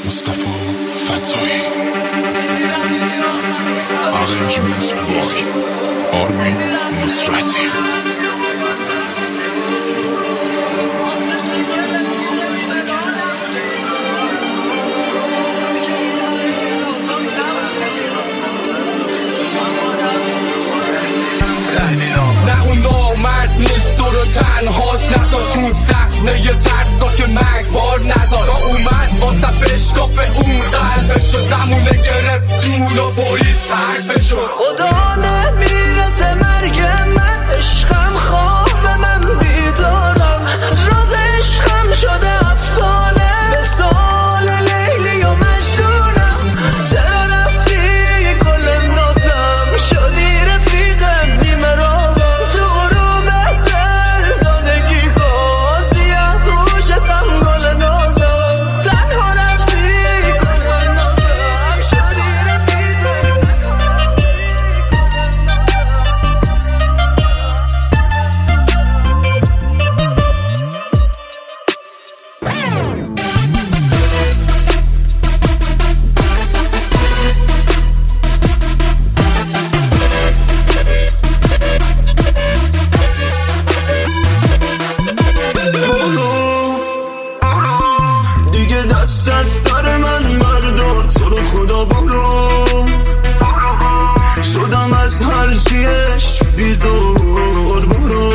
مصطفی فتاحی. Arrangement by آرمین نصرتی. نه اون نامرد نیست تو رو تنهات نذاشون صحنه ترسا که مرگبار نذار اومد واسه بشکاف اون قلبشو زمونه گرفت جون و برید حرفشو خدا نمیرسه مرگ من عشقم خواب من بیدارم راز عشقم شده افسانه به سال لیلی و مجنونم چرا رفتی کل نازم شدی رفیقم نیمه راهم تو غروب ازل دادگی کن سیاه پوشتم گل نازم تنها رفتی کل نازم شدی رفیقم دیگه دست از سر من بردار تو رو خدا برو شدم از هر چیش بیزار برو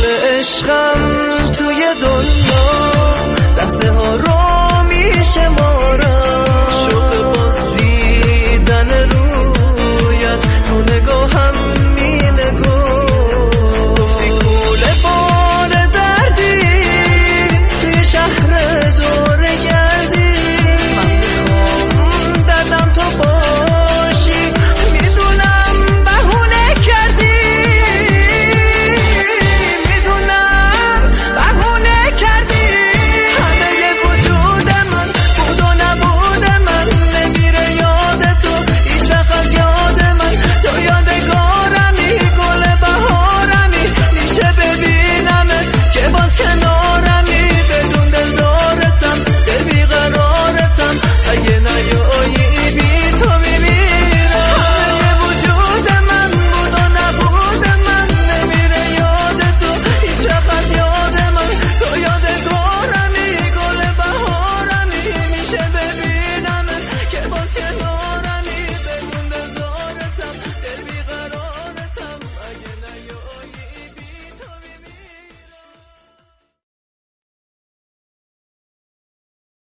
عشقم توی دنیا لحظه ها رو میشه ما